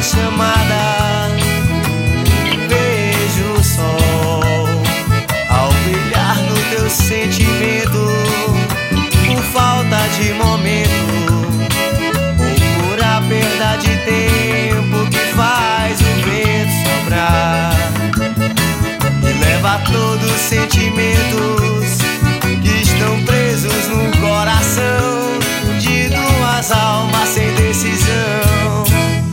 chamada. Vejo o sol ao brilhar no teu sentimento, por falta de momento ou por a perda de tempo que faz o vento soprar e leva todos os sentimentos que estão presos no coração de duas almas sem decisão.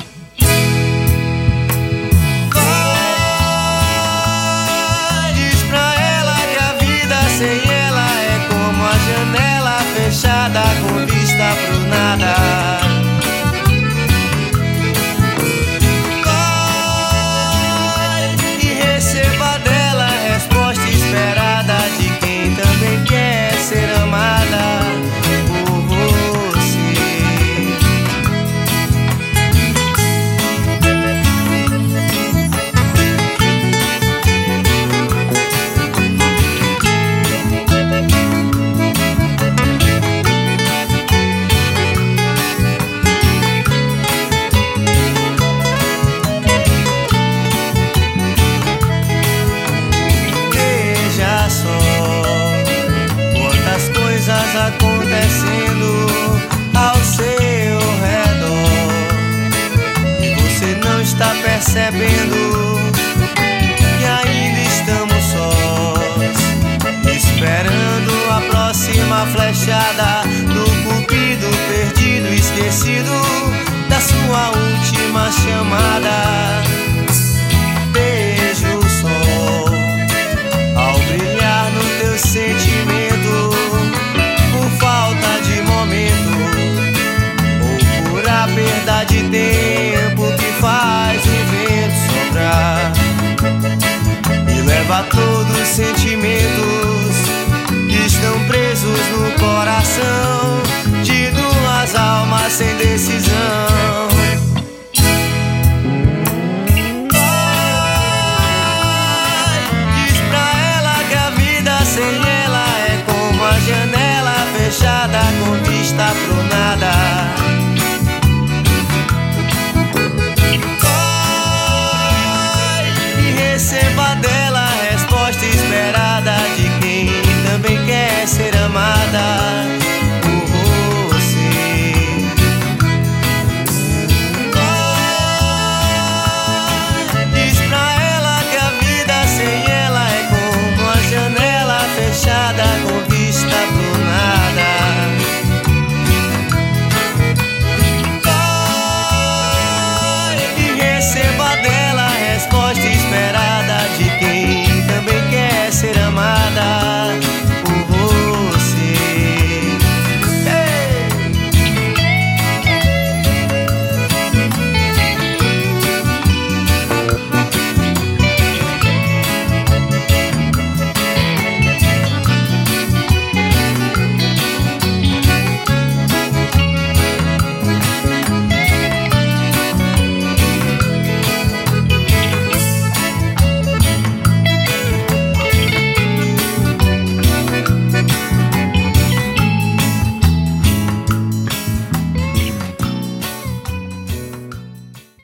Diz pra ela que a vida sem ela é como a janela fechada com vista pro nada. Ser amada por você. Veja só acontecendo ao seu redor e você não está percebendo que ainda estamos sós, esperando a próxima flechada do cupido perdido, esquecido da sua última chamada. Vejo o sol ao brilhar no teu sentimento, perda de tempo que faz o vento soprar e leva todos os sentimentos que estão presos no coração de duas almas sem decisão. Diz pra ela que a vida sem ela é como a janela fechada com vista pro nada.